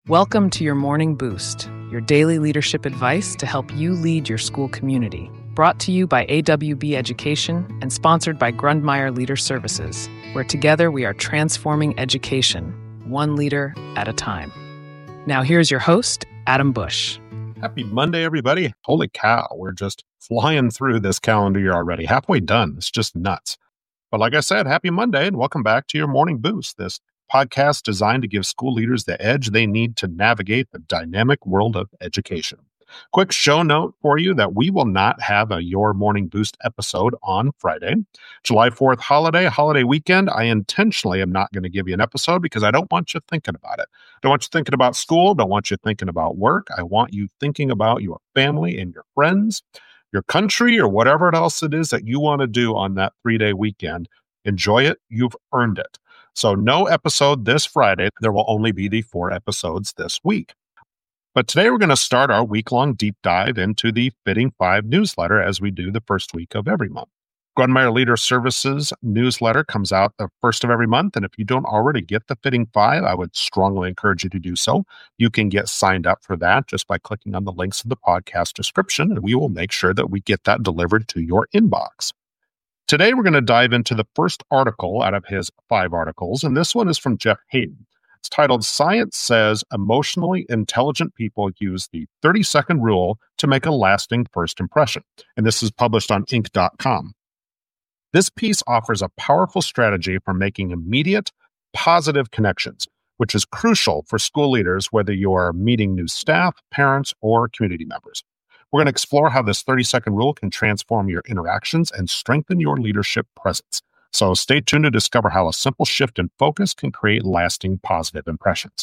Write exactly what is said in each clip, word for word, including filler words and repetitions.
Welcome to your Morning Boost, your daily leadership advice to help you lead your school community. Brought to you by A W B Education and sponsored by Grundmeyer Leader Services, where together we are transforming education, one leader at a time. Now here's your host, Adam Bush. Happy Monday, everybody. Holy cow, we're just flying through this calendar year already. Halfway done. It's just nuts. But like I said, happy Monday and welcome back to your Morning Boost, this podcast designed to give school leaders the edge they need to navigate the dynamic world of education. Quick show note for you that we will not have a Your Morning Boost episode on Friday. July fourth holiday, holiday weekend. I intentionally am not going to give you an episode because I don't want you thinking about it. I don't want you thinking about school. Don't want you thinking about work. I want you thinking about your family and your friends, your country, or whatever else it is that you want to do on that three-day weekend. Enjoy it. You've earned it. So no episode this Friday. There will only be the four episodes this week. But today we're going to start our week-long deep dive into the Fitting Five newsletter as we do the first week of every month. Grundmeyer Leader Services newsletter comes out the first of every month, and if you don't already get the Fitting Five, I would strongly encourage you to do so. You can get signed up for that just by clicking on the links in the podcast description, and we will make sure that we get that delivered to your inbox. Today we're going to dive into the first article out of his five articles, and this one is from Jeff Haden. It's titled, Science Says Emotionally Intelligent People Use the thirty-second Rule to Make a Lasting First Impression. And this is published on inc dot com. This piece offers a powerful strategy for making immediate, positive connections, which is crucial for school leaders, whether you are meeting new staff, parents, or community members. We're going to explore how this thirty-second rule can transform your interactions and strengthen your leadership presence. So stay tuned to discover how a simple shift in focus can create lasting positive impressions.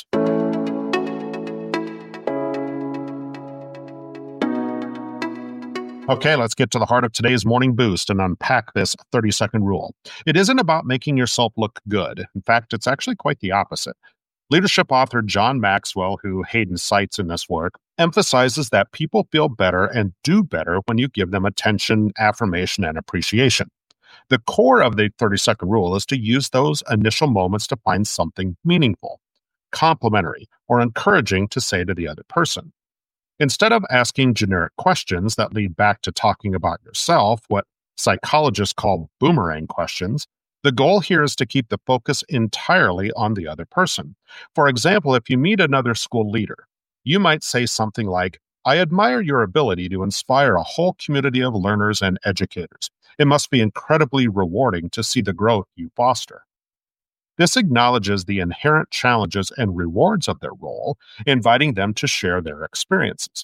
Okay, let's get to the heart of today's Morning Boost and unpack this thirty-second rule. It isn't about making yourself look good. In fact, it's actually quite the opposite. Leadership author John Maxwell, who Haden cites in this work, emphasizes that people feel better and do better when you give them attention, affirmation, and appreciation. The core of the thirty-second rule is to use those initial moments to find something meaningful, complimentary, or encouraging to say to the other person. Instead of asking generic questions that lead back to talking about yourself, what psychologists call boomerang questions, the goal here is to keep the focus entirely on the other person. For example, if you meet another school leader, you might say something like, I admire your ability to inspire a whole community of learners and educators. It must be incredibly rewarding to see the growth you foster. This acknowledges the inherent challenges and rewards of their role, inviting them to share their experiences.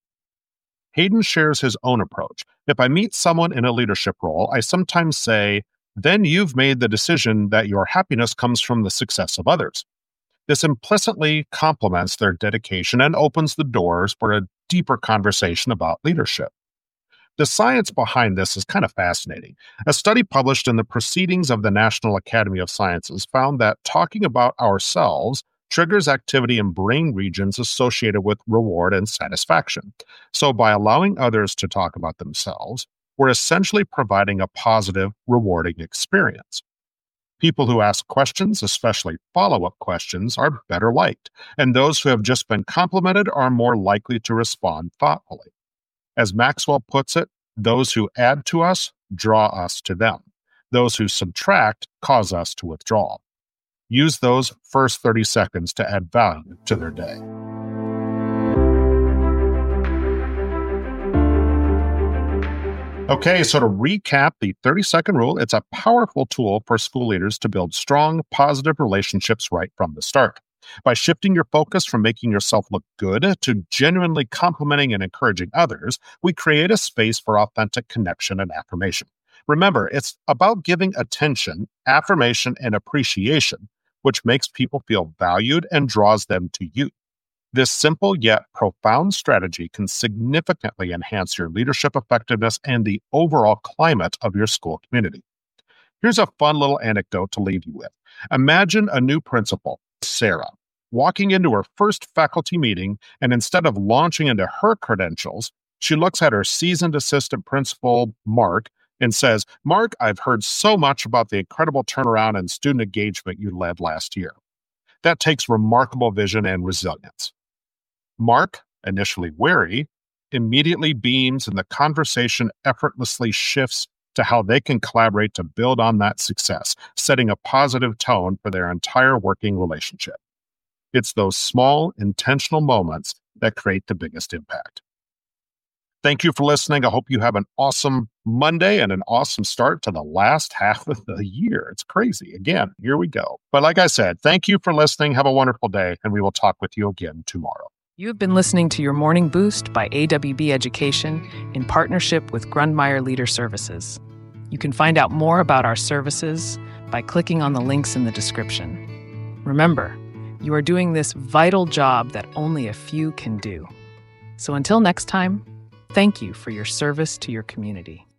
Haden shares his own approach. If I meet someone in a leadership role, I sometimes say, then you've made the decision that your happiness comes from the success of others. This implicitly complements their dedication and opens the doors for a deeper conversation about leadership. The science behind this is kind of fascinating. A study published in the Proceedings of the National Academy of Sciences found that talking about ourselves triggers activity in brain regions associated with reward and satisfaction. So by allowing others to talk about themselves, we're essentially providing a positive, rewarding experience. People who ask questions, especially follow-up questions, are better liked, and those who have just been complimented are more likely to respond thoughtfully. As Maxwell puts it, those who add to us draw us to them. Those who subtract cause us to withdraw. Use those first thirty seconds to add value to their day. Okay, so to recap the thirty-second rule, it's a powerful tool for school leaders to build strong, positive relationships right from the start. By shifting your focus from making yourself look good to genuinely complimenting and encouraging others, we create a space for authentic connection and affirmation. Remember, it's about giving attention, affirmation, and appreciation, which makes people feel valued and draws them to you. This simple yet profound strategy can significantly enhance your leadership effectiveness and the overall climate of your school community. Here's a fun little anecdote to leave you with. Imagine a new principal, Sarah, walking into her first faculty meeting, and instead of launching into her credentials, she looks at her seasoned assistant principal, Mark, and says, Mark, I've heard so much about the incredible turnaround and student engagement you led last year. That takes remarkable vision and resilience. Mark, initially wary, immediately beams and the conversation effortlessly shifts to how they can collaborate to build on that success, setting a positive tone for their entire working relationship. It's those small, intentional moments that create the biggest impact. Thank you for listening. I hope you have an awesome Monday and an awesome start to the last half of the year. It's crazy. Again, here we go. But like I said, thank you for listening. Have a wonderful day, and we will talk with you again tomorrow. You have been listening to Your Morning Boost by A W B Education in partnership with Grundmeyer Leader Services. You can find out more about our services by clicking on the links in the description. Remember, you are doing this vital job that only a few can do. So until next time, thank you for your service to your community.